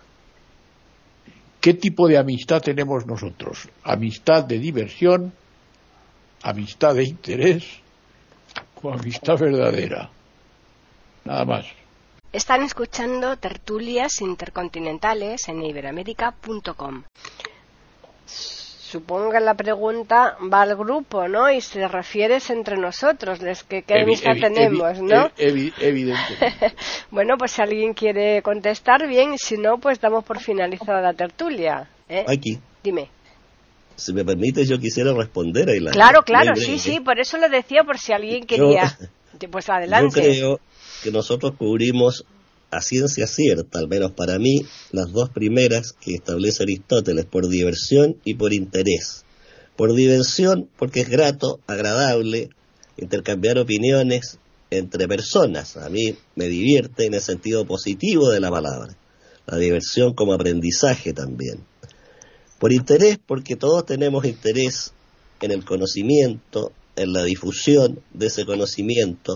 ¿Qué tipo de amistad tenemos nosotros? ¿Amistad de diversión, amistad de interés o amistad verdadera? Nada más. Están escuchando tertulias intercontinentales en iberoamérica punto com. Supongo que la pregunta va al grupo, ¿no? Y se refiere entre nosotros, les que qué amistad evi, tenemos, evi, ¿no? Evi, evidentemente. Bueno, pues si alguien quiere contestar, bien, y si no, pues damos por finalizada la tertulia. ¿eh? Aquí. Dime. Si me permite, yo quisiera responder a la. Claro, claro, sí, sí, por eso lo decía, por si alguien quería. Yo, pues adelante. Yo creo que nosotros cubrimos a ciencia cierta, al menos para mí, las dos primeras que establece Aristóteles, por diversión y por interés. Por diversión, porque es grato, agradable, intercambiar opiniones entre personas. A mí me divierte en el sentido positivo de la palabra. La diversión como aprendizaje también. Por interés, porque todos tenemos interés en el conocimiento, en la difusión de ese conocimiento,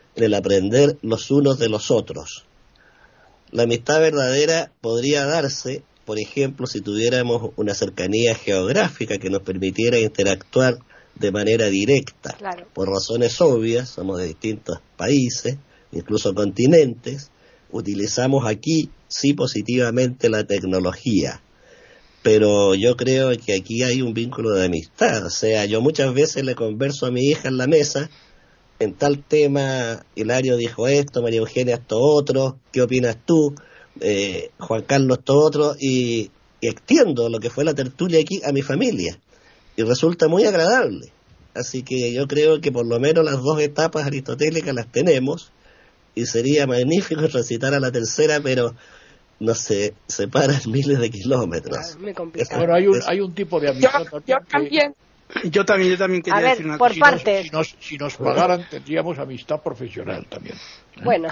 en el aprender los unos de los otros. La amistad verdadera podría darse, por ejemplo, si tuviéramos una cercanía geográfica que nos permitiera interactuar de manera directa. Claro. Por razones obvias, somos de distintos países, incluso continentes, utilizamos aquí sí positivamente la tecnología, pero yo creo que aquí hay un vínculo de amistad. O sea, yo muchas veces le converso a mi hija en la mesa, en tal tema, Hilario dijo esto, María Eugenia esto otro, ¿qué opinas tú? Eh, Juan Carlos esto otro, y, y extiendo lo que fue la tertulia aquí a mi familia, y resulta muy agradable. Así que yo creo que por lo menos las dos etapas aristotélicas las tenemos, y sería magnífico recitar a la tercera, pero no se separan miles de kilómetros. Claro, muy complicado. Bueno, hay un, hay un tipo de amistad yo, yo también. Yo también, yo también quería a ver, decir una por cosa. partes. Si nos, si, nos, si nos pagaran, tendríamos amistad profesional también. ¿eh? Bueno,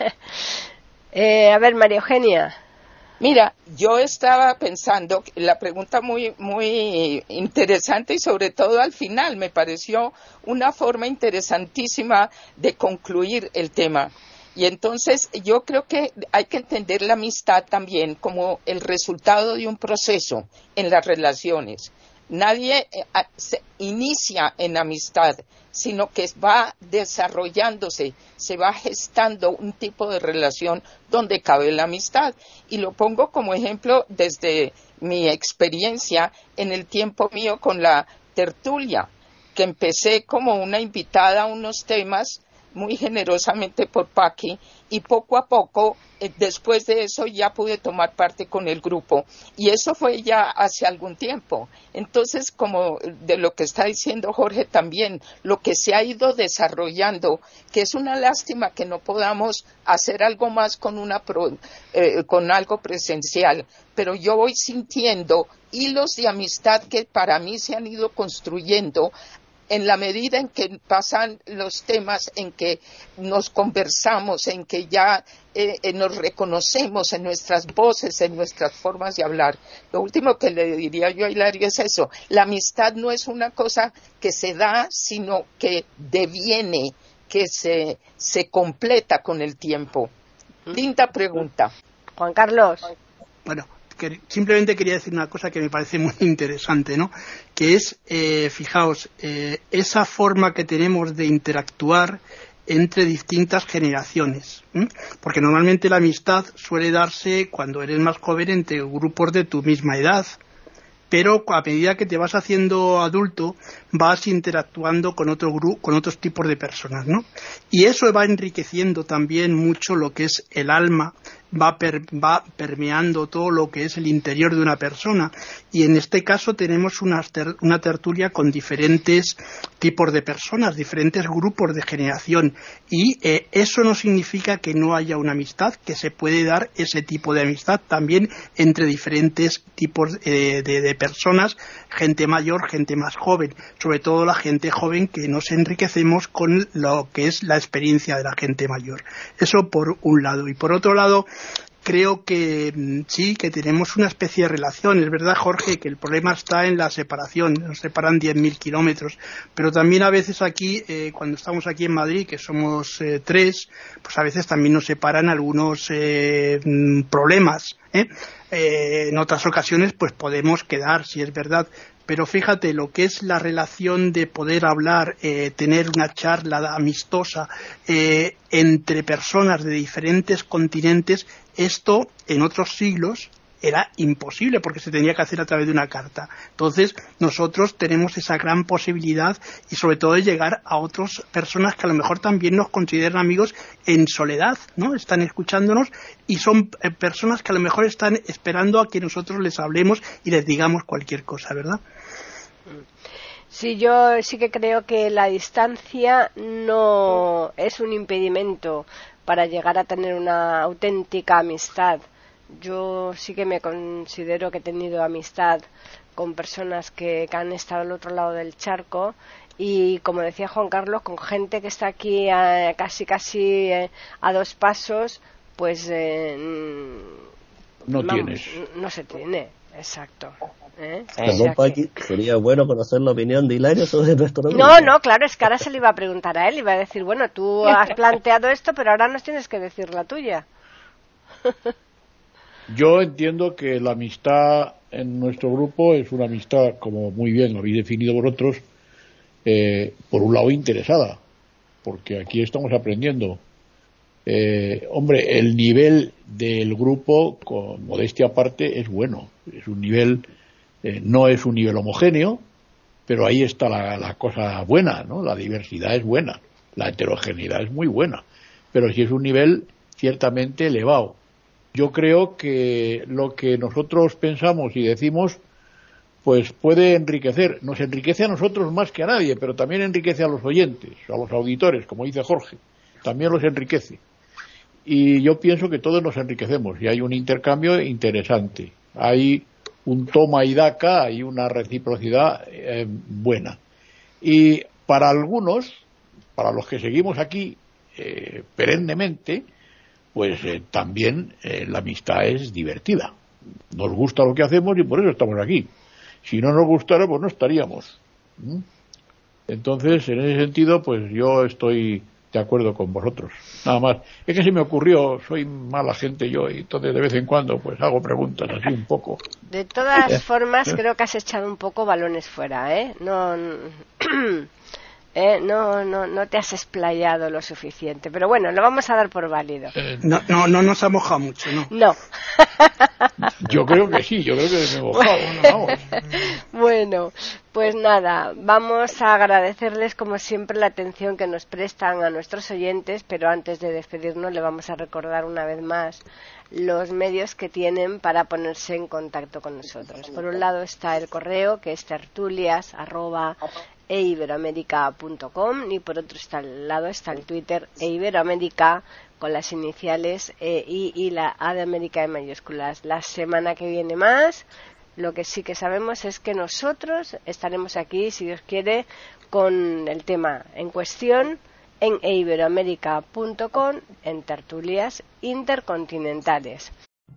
eh, a ver, María Eugenia. Mira, yo estaba pensando, la pregunta muy, muy interesante y sobre todo al final me pareció una forma interesantísima de concluir el tema. Y entonces yo creo que hay que entender la amistad también como el resultado de un proceso en las relaciones. Nadie eh, se inicia en amistad, sino que va desarrollándose, se va gestando un tipo de relación donde cabe la amistad. Y lo pongo como ejemplo desde mi experiencia en el tiempo mío con la tertulia, que empecé como una invitada a unos temas muy generosamente por Paqui, y poco a poco, eh, después de eso ya pude tomar parte con el grupo, y eso fue ya hace algún tiempo. Entonces, como de lo que está diciendo Jorge también, lo que se ha ido desarrollando, que es una lástima que no podamos hacer algo más con, una pro, eh, con algo presencial, pero yo voy sintiendo hilos de amistad que para mí se han ido construyendo en la medida en que pasan los temas, en que nos conversamos, en que ya eh, eh, nos reconocemos en nuestras voces, en nuestras formas de hablar. Lo último que le diría yo a Hilario es eso: la amistad no es una cosa que se da, sino que deviene, que se, se completa con el tiempo. Linda pregunta. Juan Carlos. Bueno, que simplemente quería decir una cosa que me parece muy interesante, ¿no? Que es, eh, fijaos, eh, esa forma que tenemos de interactuar entre distintas generaciones, ¿eh? Porque normalmente la amistad suele darse cuando eres más joven entre grupos de tu misma edad, pero a medida que te vas haciendo adulto vas interactuando con otro grupo, con otros tipos de personas, ¿no? Y eso va enriqueciendo también mucho lo que es el alma, va, per, va permeando todo lo que es el interior de una persona, y en este caso tenemos una, ter, una tertulia con diferentes tipos de personas, diferentes grupos de generación, y eh, eso no significa que no haya una amistad, que se puede dar ese tipo de amistad también entre diferentes tipos eh, de, de personas, gente mayor, gente más joven, sobre todo la gente joven, que nos enriquecemos con lo que es la experiencia de la gente mayor. Eso por un lado. Y por otro lado, creo que sí, que tenemos una especie de relación. Es verdad, Jorge, que el problema está en la separación. Nos separan diez mil kilómetros. Pero también a veces aquí, eh, cuando estamos aquí en Madrid, que somos eh, tres, pues a veces también nos separan algunos eh, problemas, ¿eh? Eh, en otras ocasiones pues podemos quedar, si es verdad. Pero fíjate, lo que es la relación de poder hablar, eh, tener una charla amistosa eh, entre personas de diferentes continentes, esto en otros siglos era imposible porque se tenía que hacer a través de una carta. Entonces nosotros tenemos esa gran posibilidad, y sobre todo de llegar a otras personas que a lo mejor también nos consideran amigos en soledad, ¿no? Están escuchándonos y son eh, personas que a lo mejor están esperando a que nosotros les hablemos y les digamos cualquier cosa, ¿verdad? Sí, yo sí que creo que la distancia no es un impedimento para llegar a tener una auténtica amistad. Yo sí que me considero que he tenido amistad con personas que, que han estado al otro lado del charco, y como decía Juan Carlos, con gente que está aquí a, casi casi eh, a dos pasos, pues eh, no vamos, tienes. No se tiene, exacto. ¿Eh? Perdón, Paqui, sería bueno conocer la opinión de Hilario sobre nuestro grupo. No, no, claro, es que ahora se le iba a preguntar a él, iba a decir, bueno, tú has planteado esto, pero ahora nos tienes que decir la tuya. Yo entiendo que la amistad en nuestro grupo es una amistad, como muy bien lo habéis definido vosotros, eh, por un lado interesada, porque aquí estamos aprendiendo. Eh, hombre, el nivel del grupo, con modestia aparte, es bueno. Es un nivel, eh, no es un nivel homogéneo, pero ahí está la, la cosa buena, ¿no? La diversidad es buena, la heterogeneidad es muy buena, pero sí es un nivel ciertamente elevado. Yo creo que lo que nosotros pensamos y decimos, pues puede enriquecer, nos enriquece a nosotros más que a nadie, pero también enriquece a los oyentes, a los auditores, como dice Jorge, también los enriquece. Y yo pienso que todos nos enriquecemos y hay un intercambio interesante, hay un toma y daca, hay una reciprocidad eh, buena. Y para algunos, para los que seguimos aquí eh, perennemente, pues eh, también eh, la amistad es divertida. Nos gusta lo que hacemos y por eso estamos aquí. Si no nos gustara, pues no estaríamos. ¿Mm? Entonces, en ese sentido, pues yo estoy de acuerdo con vosotros. Nada más. Es que se me ocurrió, soy mala gente yo, y entonces de vez en cuando pues hago preguntas así un poco. De todas formas, creo que has echado un poco balones fuera, ¿eh? No... Eh, no, no, no te has explayado lo suficiente, pero bueno, lo vamos a dar por válido. Eh, No, no, no nos ha mojado mucho, ¿no? No. Yo creo que sí, yo creo que me he mojado. Bueno, vamos. Bueno, pues nada, vamos a agradecerles como siempre la atención que nos prestan a nuestros oyentes, pero antes de despedirnos le vamos a recordar una vez más los medios que tienen para ponerse en contacto con nosotros. Por un lado está el correo, que es tertulias arroba e iberoamérica punto com, y por otro está al lado está el Twitter e iberoamérica con las iniciales E, I y la A de América en mayúsculas. La semana que viene más. Lo que sí que sabemos es que nosotros estaremos aquí, si Dios quiere, con el tema en cuestión en e iberoamérica punto com en tertulias intercontinentales.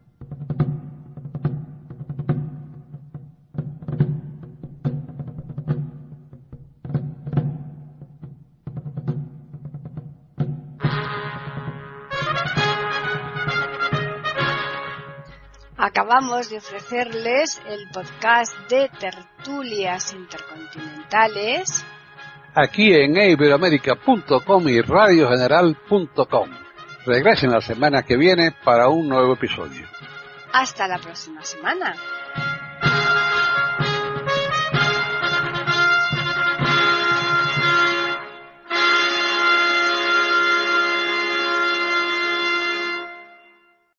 Acabamos de ofrecerles el podcast de Tertulias Intercontinentales aquí en e iberoamérica punto com y radio general punto com. Regresen la semana que viene para un nuevo episodio. Hasta la próxima semana.